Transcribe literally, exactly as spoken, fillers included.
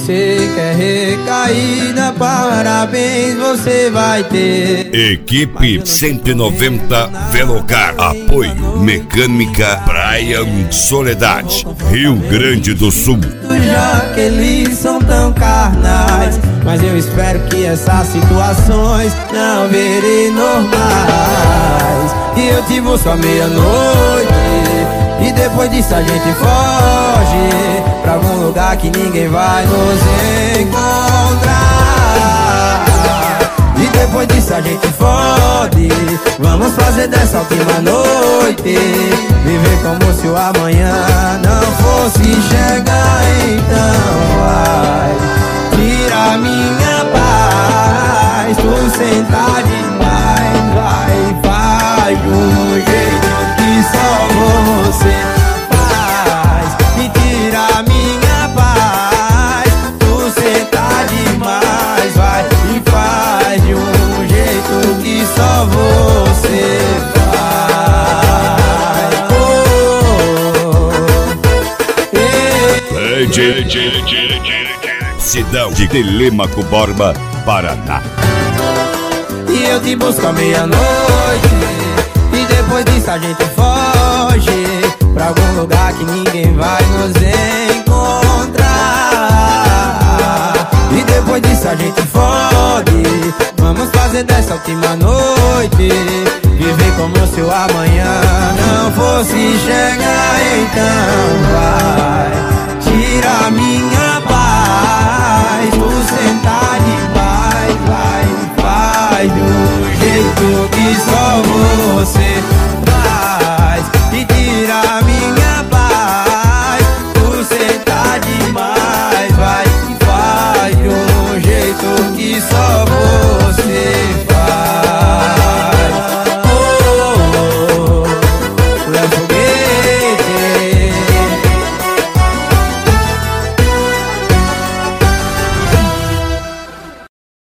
você quer recaída, parabéns você vai ter. Equipe cento e noventa Velocar. Apoio Mecânica Brian Soledade, Rio Grande do Sul. Já que eles são tão carnais, mas eu espero que essas situações não virem normais. E eu te busco à meia-noite, e depois disso a gente foge pra algum lugar que ninguém vai nos encontrar. E depois disso a gente fode, vamos fazer dessa última noite viver como se o amanhã não fosse chegar. Então vai, tira minha paz, tu senta demais, vai, vai de um jeito que só você faz. E tira minha paz, tu senta demais, vai, e faz de um jeito que só você faz. Oh, hey, hey, hey, hey, Cidão de Telêmaco Borba, Paraná. E eu te busco à meia-noite, e depois disso a gente foge pra algum lugar que ninguém vai nos encontrar. E depois disso a gente fode, vamos fazer dessa última noite viver como se o amanhã não fosse chegar. Então vai, tira minha paz, tu sentar